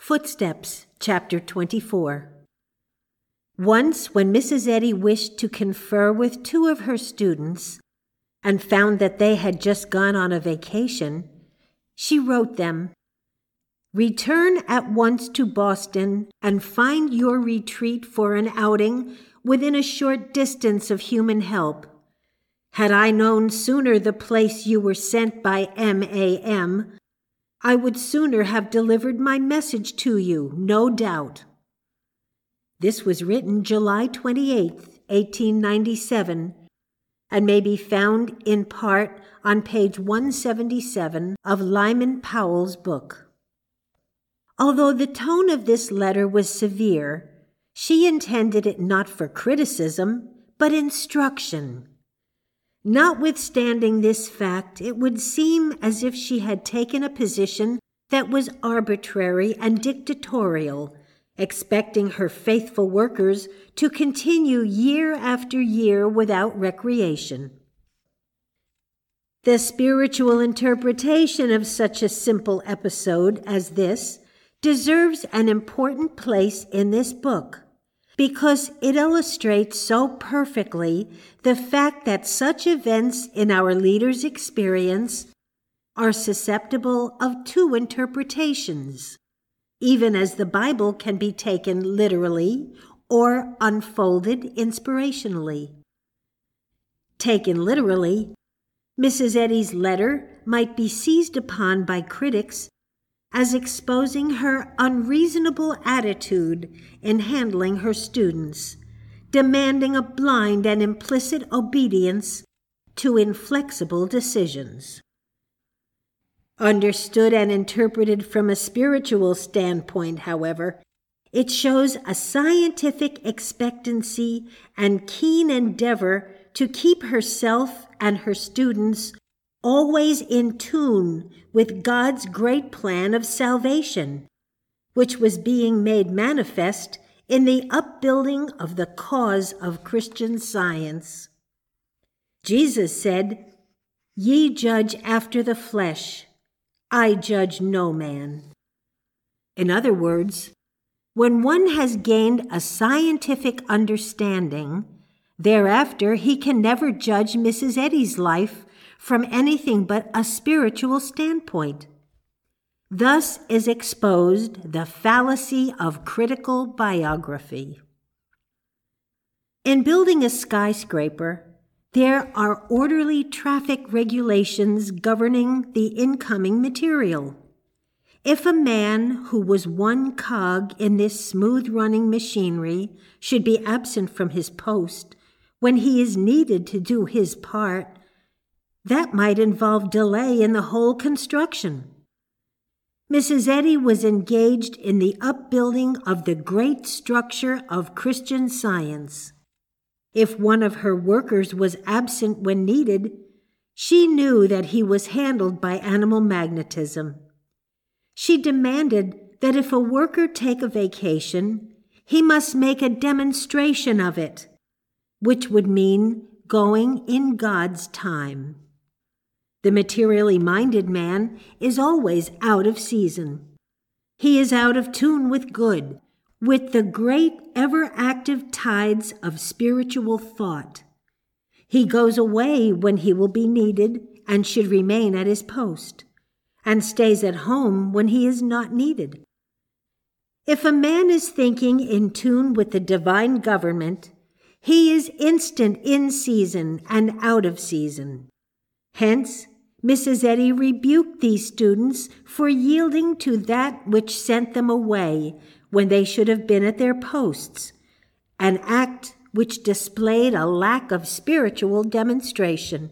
Footsteps, Chapter 24. Once, when Mrs. Eddy wished to confer with two of her students and found that they had just gone on a vacation, she wrote them, "Return at once to Boston and find your retreat for an outing within a short distance of human help. Had I known sooner the place you were sent by M.A.M., I would sooner have delivered my message to you, no doubt." This was written July 28, 1897, and may be found in part on page 177 of Lyman Powell's book. Although the tone of this letter was severe, she intended it not for criticism, but instruction. Notwithstanding this fact, it would seem as if she had taken a position that was arbitrary and dictatorial, expecting her faithful workers to continue year after year without recreation. The spiritual interpretation of such a simple episode as this deserves an important place in this book, because it illustrates so perfectly the fact that such events in our leaders' experience are susceptible of two interpretations, even as the Bible can be taken literally or unfolded inspirationally. Taken literally, Mrs. Eddy's letter might be seized upon by critics as exposing her unreasonable attitude in handling her students, demanding a blind and implicit obedience to inflexible decisions. Understood and interpreted from a spiritual standpoint, however, it shows a scientific expectancy and keen endeavor to keep herself and her students always in tune with God's great plan of salvation, which was being made manifest in the upbuilding of the cause of Christian Science. Jesus said, "Ye judge after the flesh, I judge no man." In other words, when one has gained a scientific understanding, thereafter he can never judge Mrs. Eddy's life from anything but a spiritual standpoint. Thus is exposed the fallacy of critical biography. In building a skyscraper, there are orderly traffic regulations governing the incoming material. If a man who was one cog in this smooth-running machinery should be absent from his post when he is needed to do his part, that might involve delay in the whole construction. Mrs. Eddy was engaged in the upbuilding of the great structure of Christian Science. If one of her workers was absent when needed, she knew that he was handled by animal magnetism. She demanded that if a worker take a vacation, he must make a demonstration of it, which would mean going in God's time. The materially minded man is always out of season. He is out of tune with good, with the great ever-active tides of spiritual thought. He goes away when he will be needed and should remain at his post, and stays at home when he is not needed. If a man is thinking in tune with the divine government, he is instant in season and out of season. Hence, Mrs. Eddy rebuked these students for yielding to that which sent them away when they should have been at their posts, an act which displayed a lack of spiritual demonstration.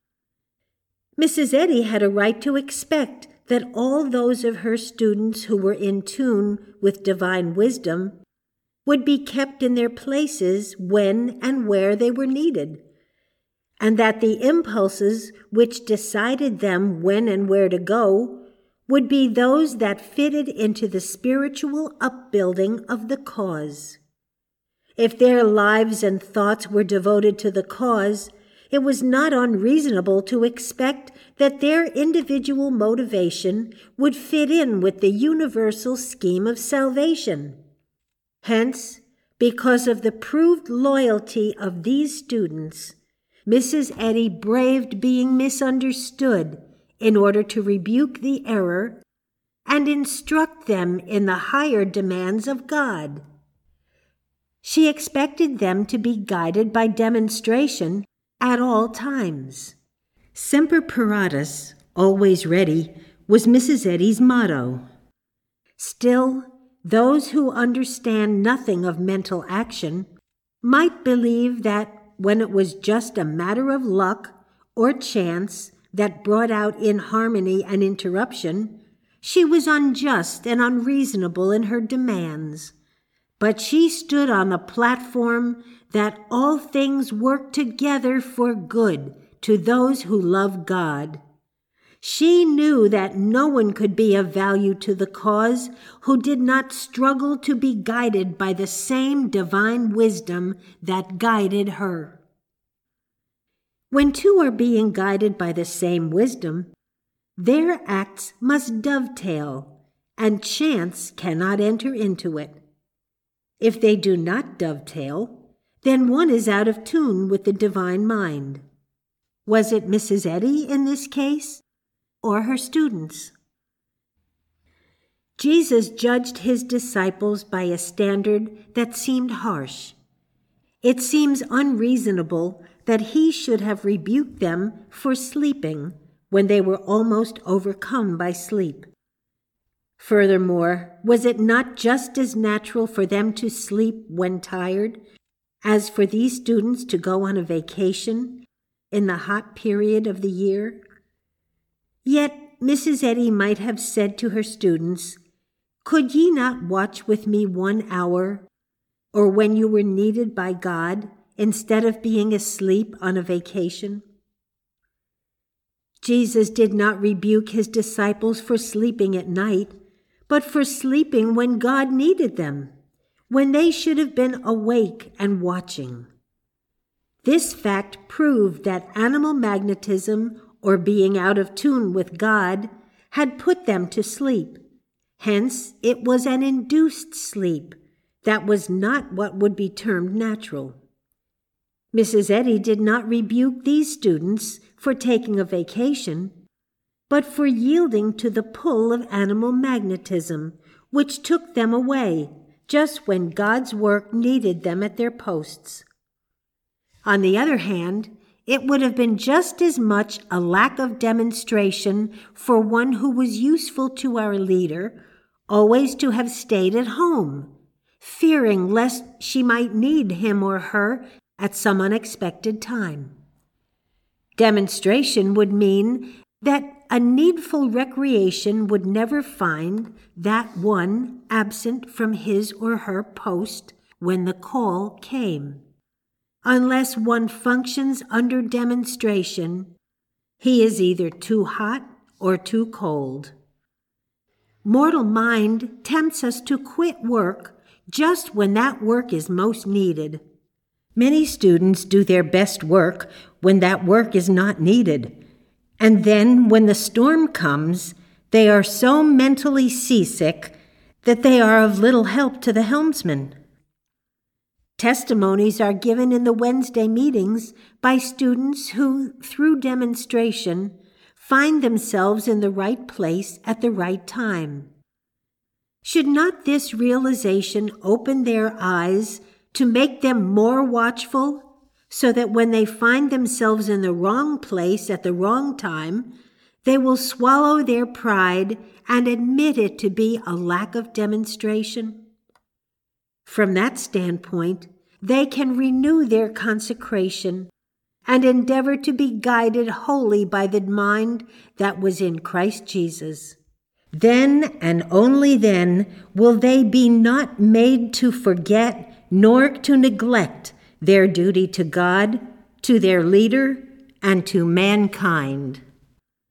Mrs. Eddy had a right to expect that all those of her students who were in tune with divine wisdom would be kept in their places when and where they were needed, and that the impulses which decided them when and where to go would be those that fitted into the spiritual upbuilding of the cause. If their lives and thoughts were devoted to the cause, it was not unreasonable to expect that their individual motivation would fit in with the universal scheme of salvation. Hence, because of the proved loyalty of these students, Mrs. Eddy braved being misunderstood in order to rebuke the error and instruct them in the higher demands of God. She expected them to be guided by demonstration at all times. Semper paratus, always ready, was Mrs. Eddy's motto. Still, those who understand nothing of mental action might believe that when it was just a matter of luck or chance that brought out inharmony and interruption, she was unjust and unreasonable in her demands. But she stood on the platform that all things work together for good to those who love God. She knew that no one could be of value to the cause who did not struggle to be guided by the same divine wisdom that guided her. When two are being guided by the same wisdom, their acts must dovetail, and chance cannot enter into it. If they do not dovetail, then one is out of tune with the divine mind. Was it Mrs. Eddy in this case, or her students? Jesus judged his disciples by a standard that seemed harsh. It seems unreasonable that he should have rebuked them for sleeping when they were almost overcome by sleep. Furthermore, was it not just as natural for them to sleep when tired as for these students to go on a vacation in the hot period of the year? Yet Mrs. Eddy might have said to her students, "Could ye not watch with me 1 hour, or when you were needed by God, instead of being asleep on a vacation?" Jesus did not rebuke his disciples for sleeping at night, but for sleeping when God needed them, when they should have been awake and watching. This fact proved that animal magnetism, or being out of tune with God, had put them to sleep. Hence, it was an induced sleep that was not what would be termed natural. Mrs. Eddy did not rebuke these students for taking a vacation, but for yielding to the pull of animal magnetism, which took them away just when God's work needed them at their posts. On the other hand, it would have been just as much a lack of demonstration for one who was useful to our leader always to have stayed at home, fearing lest she might need him or her at some unexpected time. Demonstration would mean that a needful recreation would never find that one absent from his or her post when the call came. Unless one functions under demonstration, he is either too hot or too cold. Mortal mind tempts us to quit work just when that work is most needed. Many students do their best work when that work is not needed. And then, when the storm comes, they are so mentally seasick that they are of little help to the helmsman. Testimonies are given in the Wednesday meetings by students who, through demonstration, find themselves in the right place at the right time. Should not this realization open their eyes to make them more watchful, so that when they find themselves in the wrong place at the wrong time, they will swallow their pride and admit it to be a lack of demonstration? From that standpoint, they can renew their consecration and endeavor to be guided wholly by the mind that was in Christ Jesus. Then and only then will they be not made to forget nor to neglect their duty to God, to their leader, and to mankind.